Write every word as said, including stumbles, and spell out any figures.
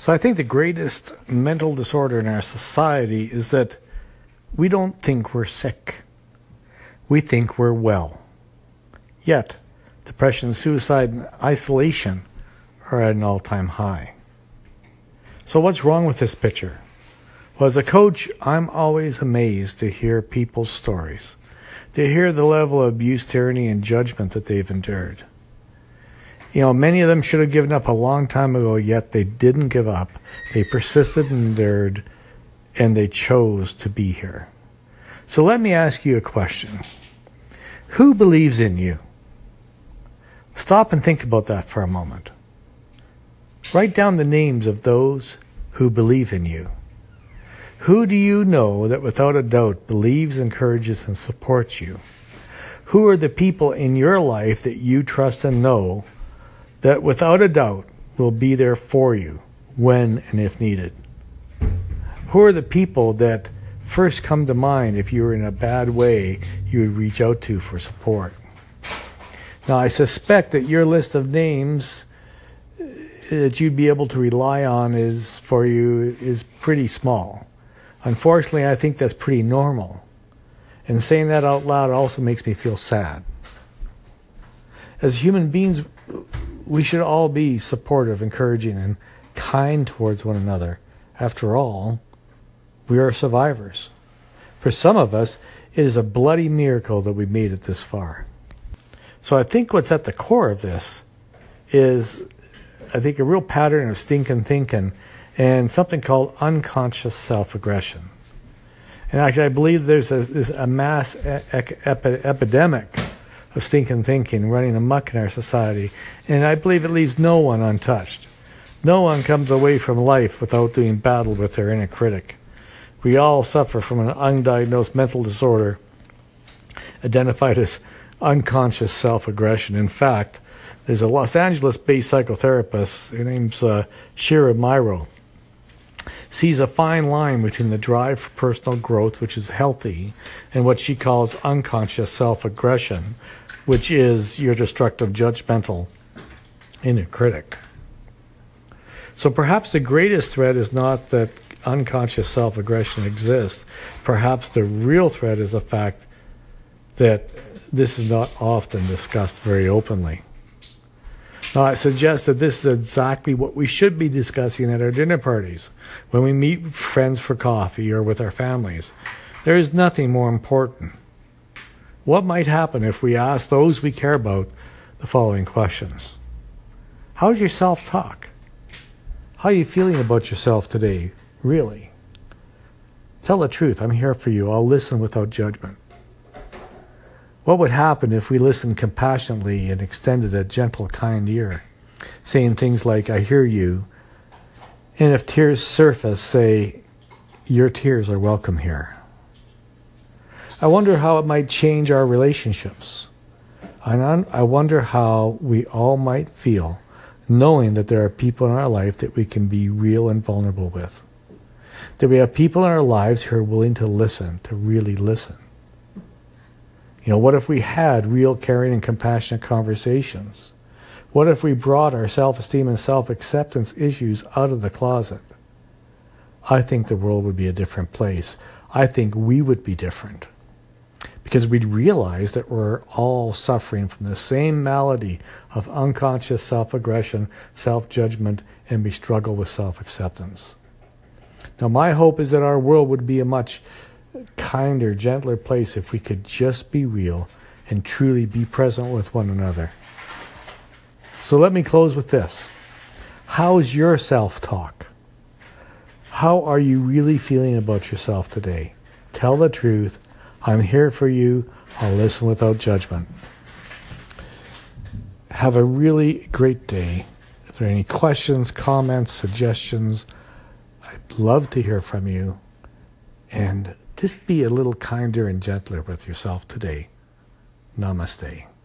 So I think the greatest mental disorder in our society is that we don't think we're sick. We think we're well. Yet, depression, suicide, and isolation are at an all-time high. So what's wrong with this picture? Well, as a coach, I'm always amazed to hear people's stories, to hear the level of abuse, tyranny, and judgment that they've endured. You know, many of them should have given up a long time ago, yet they didn't give up. They persisted and endured, and they chose to be here. So let me ask you a question. Who believes in you? Stop and think about that for a moment. Write down the names of those who believe in you. Who do you know that without a doubt believes, encourages, and supports you? Who are the people in your life that you trust and know that without a doubt will be there for you when and if needed? Who are the people that first come to mind if you were in a bad way you would reach out to for support? Now, I suspect that your list of names that you'd be able to rely on is for you is pretty small. Unfortunately, I think that's pretty normal. And saying that out loud also makes me feel sad. As human beings, we should all be supportive, encouraging, and kind towards one another. After all, we are survivors. For some of us, it is a bloody miracle that we made it this far. So I think what's at the core of this is, I think, a real pattern of stinking thinking and something called unconscious self-aggression. And actually, I believe there's a, there's a mass e- epi- epidemic of stinking thinking running amok in our society. And I believe it leaves no one untouched. No one comes away from life without doing battle with their inner critic. We all suffer from an undiagnosed mental disorder identified as unconscious self-aggression. In fact, there's a Los Angeles-based psychotherapist, her name's uh, Shira Miro, sees a fine line between the drive for personal growth, which is healthy, and what she calls unconscious self-aggression, which is your destructive, judgmental inner critic. So perhaps the greatest threat is not that unconscious self-aggression exists. Perhaps the real threat is the fact that this is not often discussed very openly. Now, I suggest that this is exactly what we should be discussing at our dinner parties, when we meet friends for coffee or with our families. There is nothing more important. What might happen if we ask those we care about the following questions? How's your self-talk? How are you feeling about yourself today, really? Tell the truth. I'm here for you. I'll listen without judgment. What would happen if we listened compassionately and extended a gentle, kind ear, saying things like, I hear you, and if tears surface, say, your tears are welcome here. I wonder how it might change our relationships. I wonder how we all might feel knowing that there are people in our life that we can be real and vulnerable with. That we have people in our lives who are willing to listen, to really listen. You know, what if we had real caring and compassionate conversations? What if we brought our self-esteem and self-acceptance issues out of the closet? I think the world would be a different place. I think we would be different. Because we'd realize that we're all suffering from the same malady of unconscious self-aggression, self-judgment, and we struggle with self-acceptance. Now, my hope is that our world would be a much kinder, gentler place if we could just be real and truly be present with one another. So let me close with this. How's your self-talk? How are you really feeling about yourself today? Tell the truth. I'm here for you. I'll listen without judgment. Have a really great day. If there are any questions, comments, suggestions, I'd love to hear from you. And just be a little kinder and gentler with yourself today. Namaste.